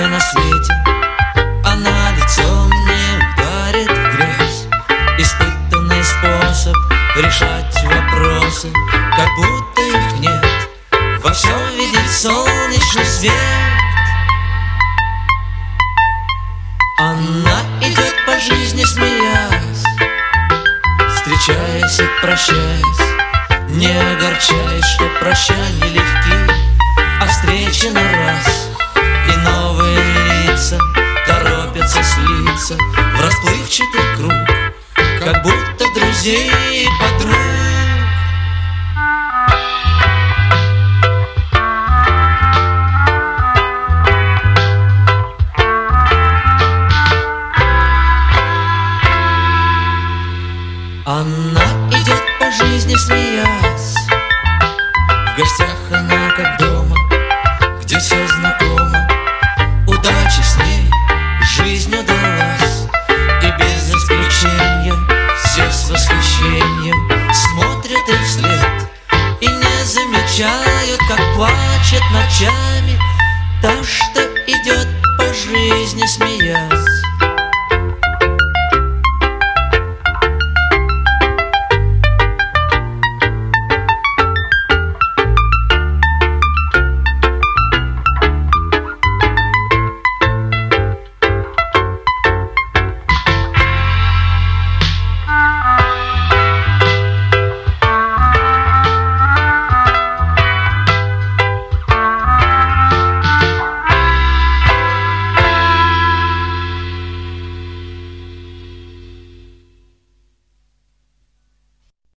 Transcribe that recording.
на свете, она лицом не ударит в грязь. Испытанный способ решать вопросы, как будто их нет. Во всем видит солнечный свет. Она идет по жизни, смеясь, встречаясь и прощаясь, не огорчаясь, что прощания легки, а встречи на раз. И новые лица торопятся слиться в расплывчатый круг, как будто друзей и подруг. Она идет по жизни, смеясь, в гостях она как дома, где все знакомо. Удача с ней, жизнь удалась, и без исключения все с восхищением смотрят ей вслед и не замечают, как плачет ночами та, что идет по жизни, смеясь.